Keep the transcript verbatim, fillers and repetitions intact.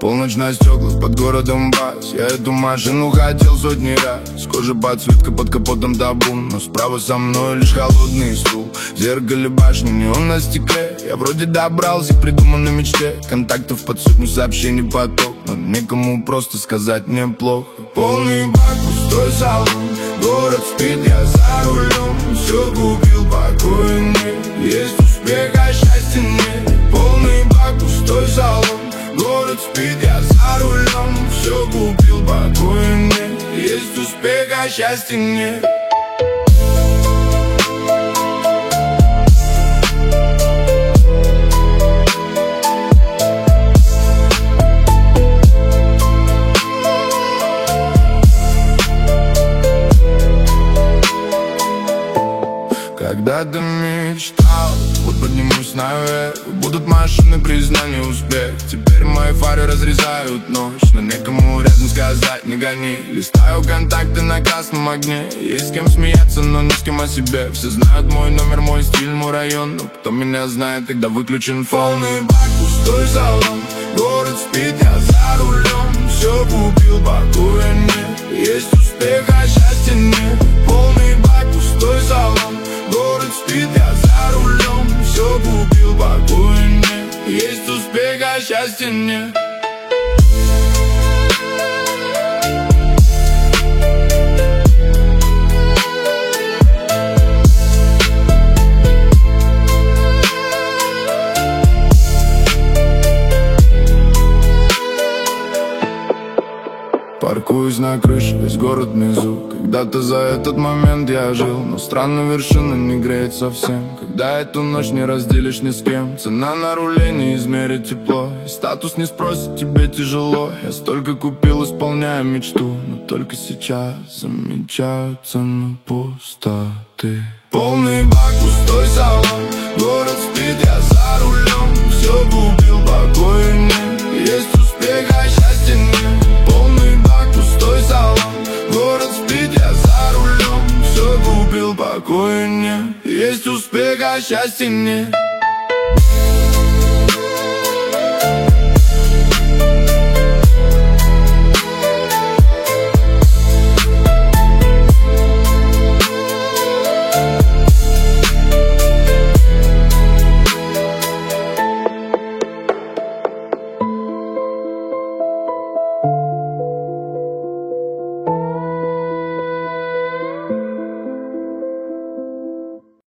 Полночь на стеклах, под городом бас. Я эту машину хотел сотни раз. Кожа подсветка, под капотом табун, но справа со мной лишь холодный стул. В зеркале башни, неон на стекле. Я вроде добрался к придуманной мечте. Контактов под сотню, сообщений поток, но некому просто сказать мне плохо. Полный бак, пустой салон. Город спит, я за рулем. Все купил, покоя нет. Есть успех, а счастья нет. Полный бак, пустой салон. Город спит, я за рулем. Все купил, покоя нет. Есть успех, а счастья нет. Когда-то мечтал, вот поднимусь наверх. Будут машины, признание, успех. Теперь мои фары разрезают ночь, но некому рядом сказать не гони. Листаю контакты на красном огне. Есть с кем смеяться, но не с кем о себе. Все знают мой номер, мой стиль, мой район. Но кто меня знает, когда выключен фон. Полный бак, пустой салон. Город спит, я за рулем. Все купил, покоя нет. Есть успех, а счастья нет. Полный бак, пустой салон. Город спит, я за рулем. Все купил, покоя нет. Есть успех, а счастья нет. Паркуюсь на крыше, весь город внизу. Когда-то за этот момент я жил, но странно, вершина не греет совсем. Когда эту ночь не разделишь ни с кем. Цена на руле не измерит тепло, и статус не спросит, тебе тяжело. Я столько купил, исполняя мечту, но только сейчас замечаю цену пустоты. Полный бак, пустой салон. Город спит, я за рулем. Все купил, покоя нет. Есть успех, а счастья нет. Полный бак, пустой салон. Город спит, я за рулем. Все купил, покоя нет. Есть успех, а счастья нет.